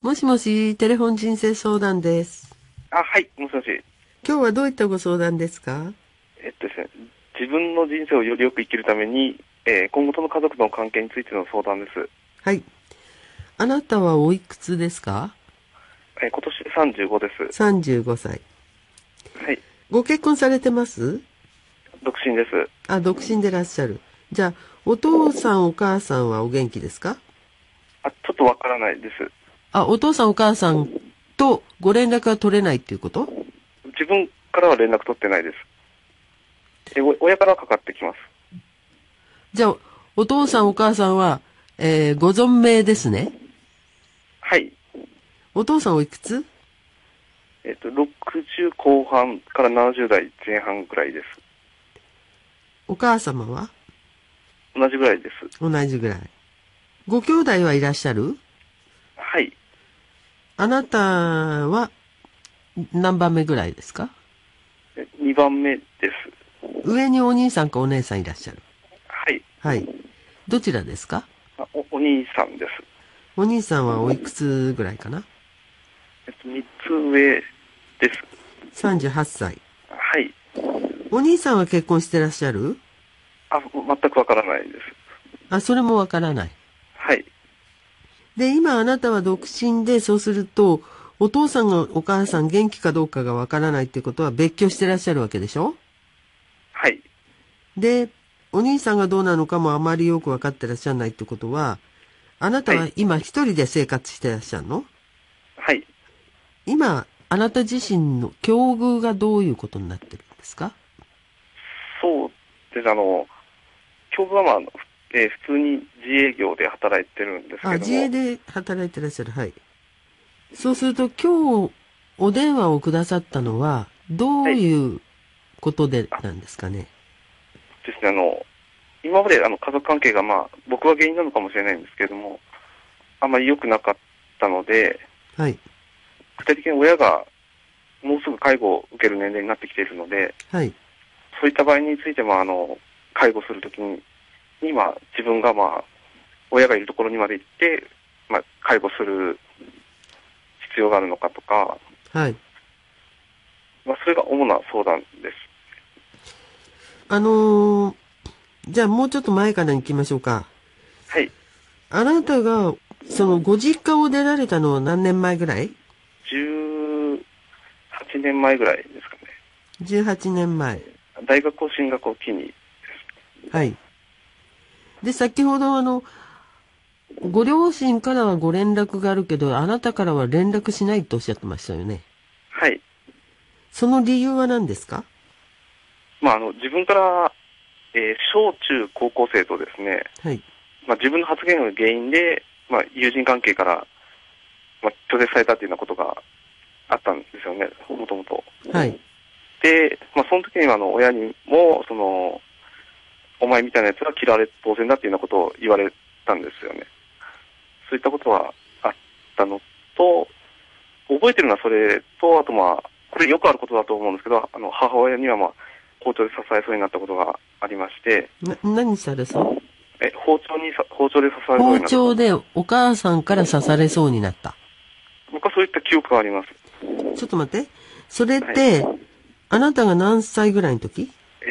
もしもし、テレフォン人生相談です。 はい、もしもし。 今日はどういったご相談ですか？ ですね、自分の人生をよりよく生きるために、今後との家族の関係についての相談です。 はい。あなたはおいくつですか？ 今年35です。 35 歳。 はい、 ご結婚されてます？ 独身です。 あ、独身でいらっしゃる。じゃあ、お父さんお母さんはお元気ですか？ ちょっとわからないです。 あ、お父さんお母さんとご連絡が取れないっていうこと？ 自分からは連絡取ってないです。親からはかかってきます。 じゃあ、お父さんお母さんは、ご存命ですね。 はい。 お父さんおいくつ？ 60後半から70代前半ぐらいです。 お母様は？ 同じぐらいです。 同じぐらい。ご兄弟はいらっしゃる？ はい。 あなたは何番目ぐらいですか？ 2番目です。 上にお兄さんかお姉さんいらっしゃる。 はい。 はい。どちらですか？ お兄さんです。 お兄さんはおいくつぐらいかな？ 3つ上です。 38歳。 はい。 お兄さんは結婚してらっしゃる？ 全くわからないです。 あ、それもわからない。 はい。 で、今あなたは独身で、そうすると、お父さんがお母さん元気かどうかがわからないってことは別居してらっしゃるわけでしょ？ はい。 で、お兄さんがどうなのかもあまりよくわかってらっしゃらないってことは、あなたはい。 は今一人で生活してらっしゃるの？ はい。 今、あなた自身の境遇がどういうことになってるんですか？ そうです。今日は普通に自営業で働いてるんですあ、 けども、 自営で働いてらっしゃる。はい。そうすると今日お電話をくださったのはどはい。 ういうことであ、 なんですかね？ ですね、今まで家族関係が僕が原因なのかもしれないんですけれども、あんまり良くなかったので、 はい。 具体的に親がもうすぐ介護を受ける年齢になってきているので、 はい。 そういった場合についても、介護するときに、自分が親がいるところにまで行って、介護する必要があるのかとか、 はい。 それが主な相談です。 あのーじゃあもうちょっと前から行きましょうか。 はい。 あなたが、そのご実家を出られたのは何年前ぐらい？ 18年前ぐらいですかね。 18 年前。 大学を進学を機に、 はい。で、先ほどご両親からはご連絡があるけど、あなたからは連絡しないとおっしゃってましたよね。 はい。 その理由は何ですか？ 自分から、小中高校生とですね、 はい。 自分の発言が原因で、友人関係から、拒絶されたというようなことがあったんですよね、もともと。 はい。 で、その時には親にも、お前みたいなやつは嫌われて当然だっていうようなことを言われたんですよね。そういったことはあったのと、覚えてるのはそれと、あとこれよくあることだと思うんですけど、母親には包丁で刺されそうになったことがありまして、 何されそう？ 包丁で刺されそう包になった。 丁でお母さんから刺されそうになった。 僕はそういった記憶があります。 ちょっと待って。それっはい。 て、あなたが何歳ぐらいの時？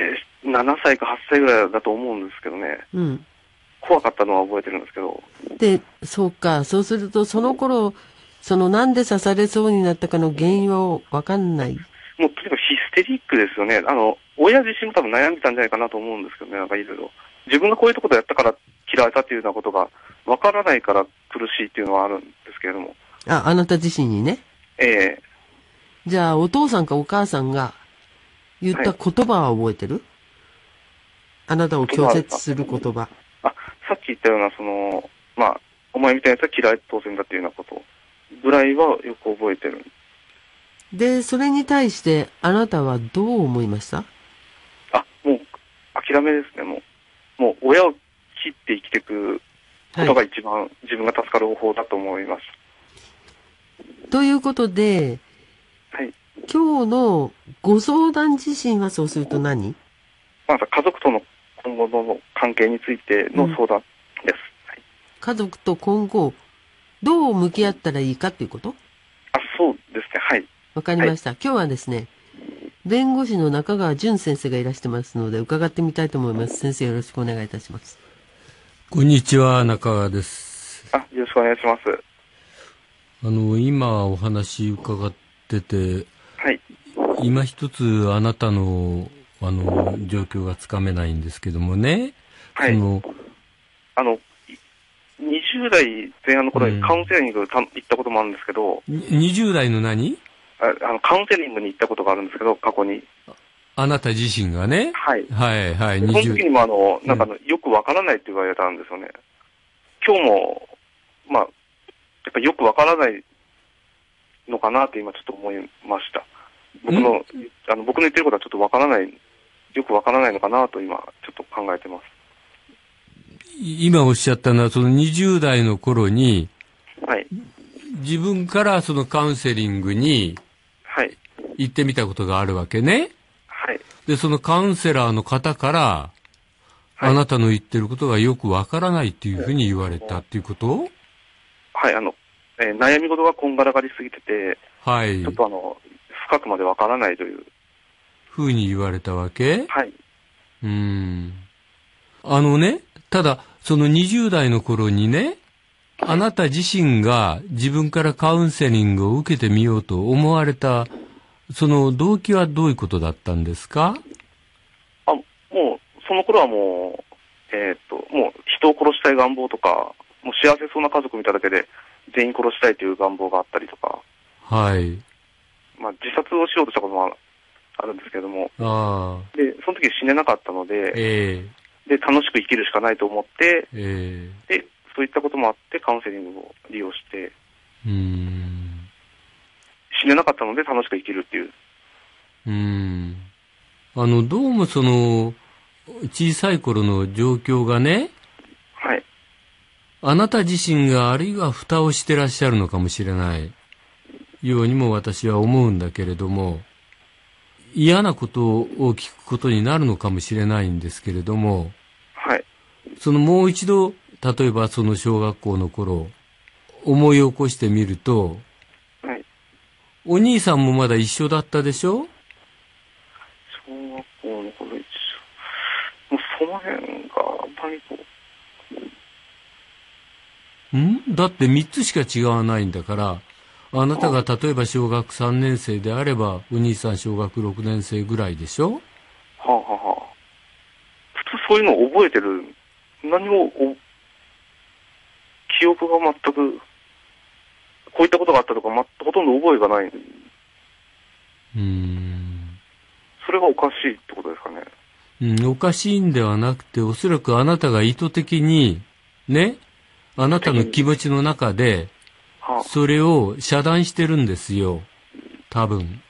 7歳か8歳ぐらいだと思うんですけどね。 うん。 怖かったのは覚えてるんですけど、 で、そうか。そうすると、その頃、なんで刺されそうになったかの原因はわかんない。 もうとにかくヒステリックですよね。親自身も多分悩んでたんじゃないかなと思うんですけどね、いろいろ。自分がこういうところでやったから嫌われたっていうようなことがわからないから苦しいっていうのはあるんですけれども。 あ、あなた自身にね。 ええじゃあ、お父さんかお母さんが言っはい。 た言葉は覚えてる？あなたを拒言葉ですか。 絶する言葉。 さっき言ったような、お前みたいなやつは嫌いで当然だっていうようなことぐらいはよく覚えてる。 で、それに対してあなたはどう思いました？ もう諦めですね、もう親を切って生きていくことがはい。 一番自分が助かる方法だと思います。 ということで、 はい。 今日のご相談自身はそうすると何？ 家族との今後の関係についてうん。 の相談です。はい。 家族と今後、 どう向き合ったらいいかっていうこと？ そうですね。はい。 わかりました。今日はですね、弁護士の中川淳先生がいらしてますので、伺ってみたいと思います。先生、よろしくお願いいたします。 こんにちは、中川です。 よろしくお願いします。 今お話伺ってて、 はい。 今一つあなたの、状況がつかめないんですけどもね。 はい。20代前半の頃にカウンセリング行ったこともあるんですけど、 20代の何？ カウンセリングに行ったことがあるんですけど、過去に。あなた自身がね。 はい。 はいはい。 その時にもよくわからないって言われたんですよね。今日も、やっぱりよくわからないのかなって今ちょっと思いました。僕の言ってることはちょっとわからない、よくわからないのかなと今ちょっと考えてます。 今おっしゃったのは、その20代の頃に、 はい。 自分からそのカウンセリングに、 はい。 行ってみたことがあるわけね。 はい。 で、そのカウンセラーの方から、はい、あなたの言ってることがよくわからないっていうふうに言われたっていうこと？ はい、悩み事がこんがらがりすぎてて、 はい。 ちょっと深くまでわからないという。 ふうに言われたわけ？ はい。 ただ、その20代の頃にね、あなた自身が自分からカウンセリングを受けてみようと思われた、その動機はどういうことだったんですか？ もう、その頃はもう、もう人を殺したい願望とか、もう幸せそうな家族見ただけで全員殺したいという願望があったりとか。 はい。 自殺をしようとしたこともあるんですけども。で、その時死ねなかったので、で、楽しく生きるしかないと思って、で、そういったこともあってカウンセリングを利用して、死ねなかったので楽しく生きるっていう。 どうもその、小さい頃の状況がね、 はい。 あなた自身があるいは蓋をしてらっしゃるのかもしれないようにも私は思うんだけれども、嫌なことを聞くことになるのかもしれないんですけれども、 はい。 そのもう一度、例えばその小学校の頃、思い起こしてみると、 はい。 お兄さんもまだ一緒だったでしょ？ 小学校の頃一緒。もうその辺が、 だって3つしか違わないんだから、あなたが例えば小学3年生であれば、お兄さん小学6年生ぐらいでしょ？ はあはあはあ。普通そういうのを覚えてる。何も、記憶が全く、こういったことがあったとか、ほとんど覚えがない。それがおかしいってことですかね。 おかしいんではなくて、おそらくあなたが意図的に、ね、あなたの気持ちの中で、それを遮断してるんですよ。多分。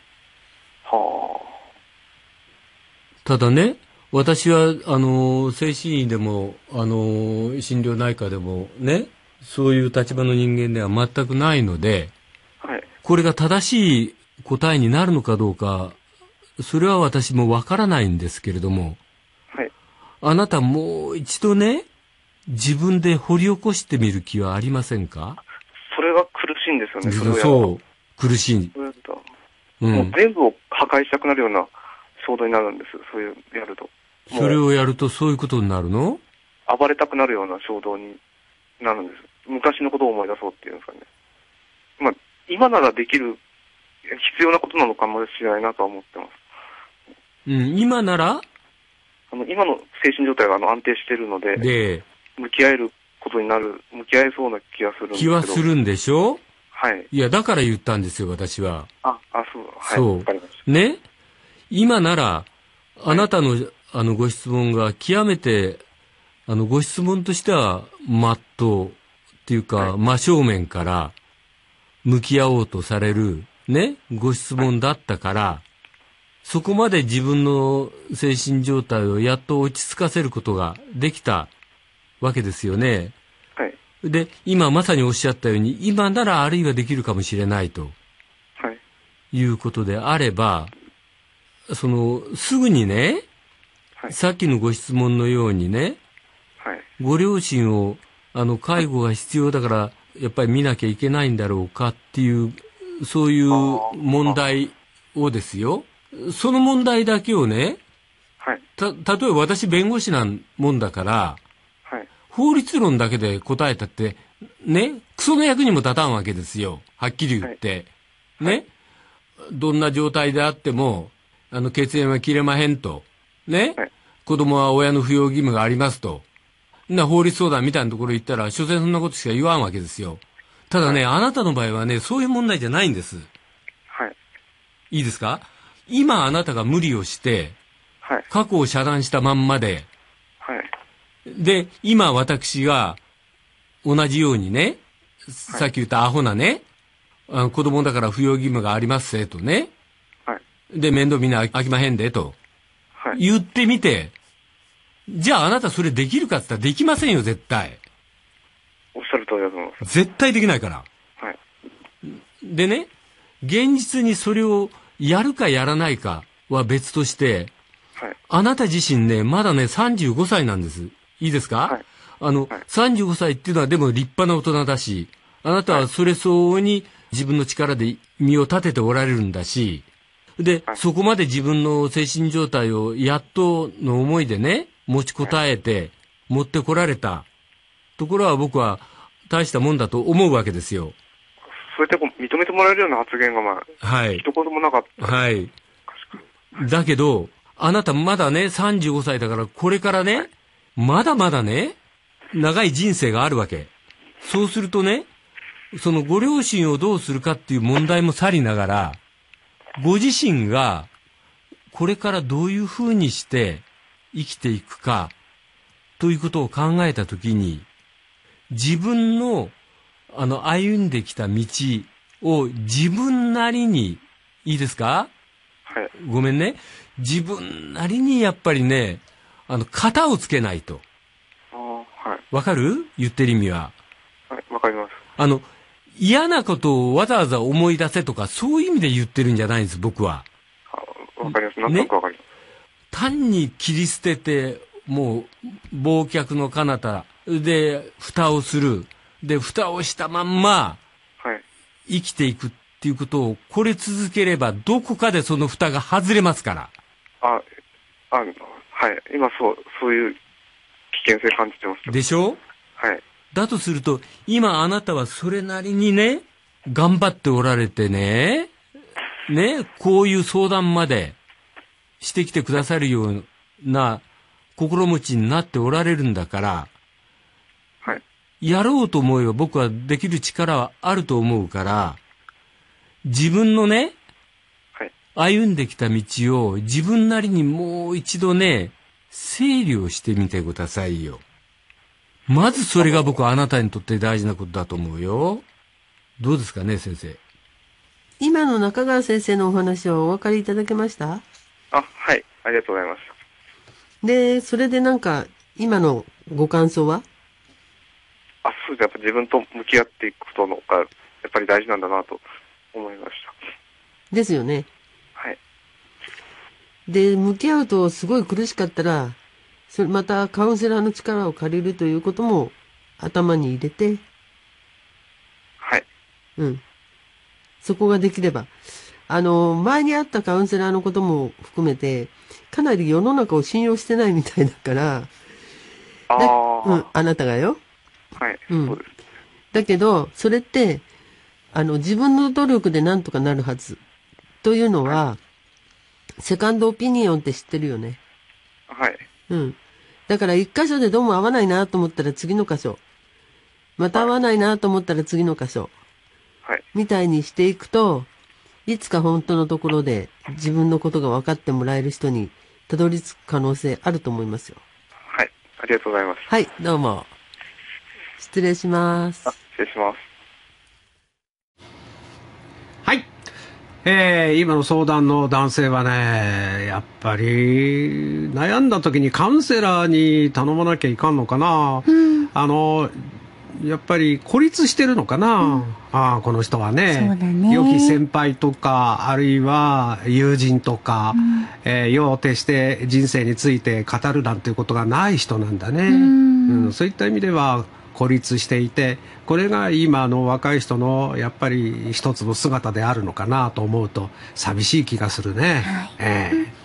ただね、私は、精神医でも、心療内科でもね、そういう立場の人間では全くないので、 はい、 これが正しい答えになるのかどうか、それは私もわからないんですけれども、 はい、 あなたもう一度ね、自分で掘り起こしてみる気はありませんか？ それが苦しいんですよね。 そう、苦しい。 もう全部を破壊したくなるような衝動になるんです。そういうやると。 それをやるとそういうことになるの？ 暴れたくなるような衝動になるんです。昔のことを思い出そうっていうんですかね。今ならできる、必要なことなのかもしれないなとは思ってます。 今なら今の精神状態が安定しているので、向き合えることになる、向き合えそうな気がするんですけど。 気はするんでしょ？ はい。 いや、だから言ったんですよ、私は。 そう。わかりました。 ね？今なら、あなたの、ご質問が極めて、ご質問としては、真っ当っていうか、真正面から向き合おうとされる、ね、ご質問だったから、そこまで自分の精神状態をやっと落ち着かせることができたわけですよね。 はい。 で、今まさにおっしゃったように、今ならあるいはできるかもしれないと。 はい。 いうことであれば、すぐにね、はい、さっきのご質問のようにね、 はい、 ご両親を、介護が必要だからやっぱり見なきゃいけないんだろうかっていう、そういう問題をですよ。その問題だけをね、 はい。 例えば私弁護士なんもんだから、 はい。 法律論だけで答えたって、ね、クソの役にも立たんわけですよ。はっきり言って。 はい、 ね。どんな状態であっても、血縁は切れまへんと。ね。 はい、 子供は親の扶養義務がありますと。法律相談みたいなところ行ったら、所詮そんなことしか言わんわけですよ。ただね、あなたの場合はね、そういう問題じゃないんです。 はい。 いいですか？今あなたが無理をして、 はい。 過去を遮断したまんまで、 はい。 で、今私が同じようにね、さっき言ったアホなね、子供だから扶養義務がありますせとね、 はい。 で、面倒見なあきまへんでと、 はい。 言ってみて、じゃああなたそれできるかって言ったらできませんよ、絶対。 おっしゃる通りだと思います。 絶対できないから。 はい。 でね、現実にそれをやるかやらないかは別として、 はい。 あなた自身ね、まだね、35歳なんです。いいですか？ はい。 35歳っていうのはでも立派な大人だし、あなたはそれ相応に自分の力で身を立てておられるんだし、で、 はい、 そこまで自分の精神状態をやっとの思いでね、持ちこたえて持ってこられたところは僕は大したもんだと思うわけですよ。 そうやって認めてもらえるような発言がはい。 一言もなかった。 はい。だけど、あなたまだね、35歳だから、これからね、まだまだね、長い人生があるわけ。そうするとね、そのご両親をどうするかっていう問題もさりながら、ご自身がこれからどういうふうにして生きていくかということを考えたときに、自分の歩んできた道を自分なりに、いいですか？ はい。 ごめんね。自分なりにやっぱりね、型をつけないと。 はい。 わかる？言ってる意味は。 はい、わかります。 嫌なことをわざわざ思い出せとか、そういう意味で言ってるんじゃないんです、僕は。 わかります。なんとなくわかります。 単に切り捨てて、もう、忘却の彼方で、蓋をする。で、蓋をしたまんま、 はい。 生きていくっていうことを、これ続ければ、どこかでその蓋が外れますから。 はい。今そういう危険性感じてます。 でしょ？ はい。 だとすると、今あなたはそれなりにね、頑張っておられてね、こういう相談までしてきてくださるような心持ちになっておられるんだから、 はい。 やろうと思えば僕はできる力はあると思うから、自分のね、 はい。 歩んできた道を自分なりにもう一度ね、整理をしてみてくださいよ。まずそれが僕はあなたにとって大事なことだと思うよ。どうですかね、先生。 今の中川先生のお話はお分かりいただけました？ はい。ありがとうございます。 で、それでなんか、今のご感想は？ そうですね。やっぱ自分と向き合っていくことが、やっぱり大事なんだなと思いました。 ですよね。 はい。 で、向き合うとすごい苦しかったら、またカウンセラーの力を借りるということも頭に入れて、 はい。 うん。そこができれば。前にあったカウンセラーのことも含めて、かなり世の中を信用してないみたいだから、あなたがよ。 はい。 うん。 そうです。 だけど、それって、自分の努力でなんとかなるはず。というのは、セカンドオピニオンって知ってるよね。 はい。 うん。だから一箇所でどうも合わないなと思ったら次の箇所。また合わないなと思ったら次の箇所。 はい。 みたいにしていくと、いつか本当のところで自分のことが分かってもらえる人にたどり着く可能性あると思いますよ。 はい。ありがとうございます。 はい、どうも。失礼します。 失礼します。 はい。今の相談の男性はね、やっぱり悩んだ時にカウンセラーに頼まなきゃいかんのかな、やっぱり孤立してるのかな、この人はね。 そうだね。 良き先輩とかあるいは友人とか、夜を徹して人生について語るなんていうことがない人なんだね。そういった意味では孤立していて、これが今の若い人のやっぱり一つの姿であるのかなと思うと寂しい気がするね。 はい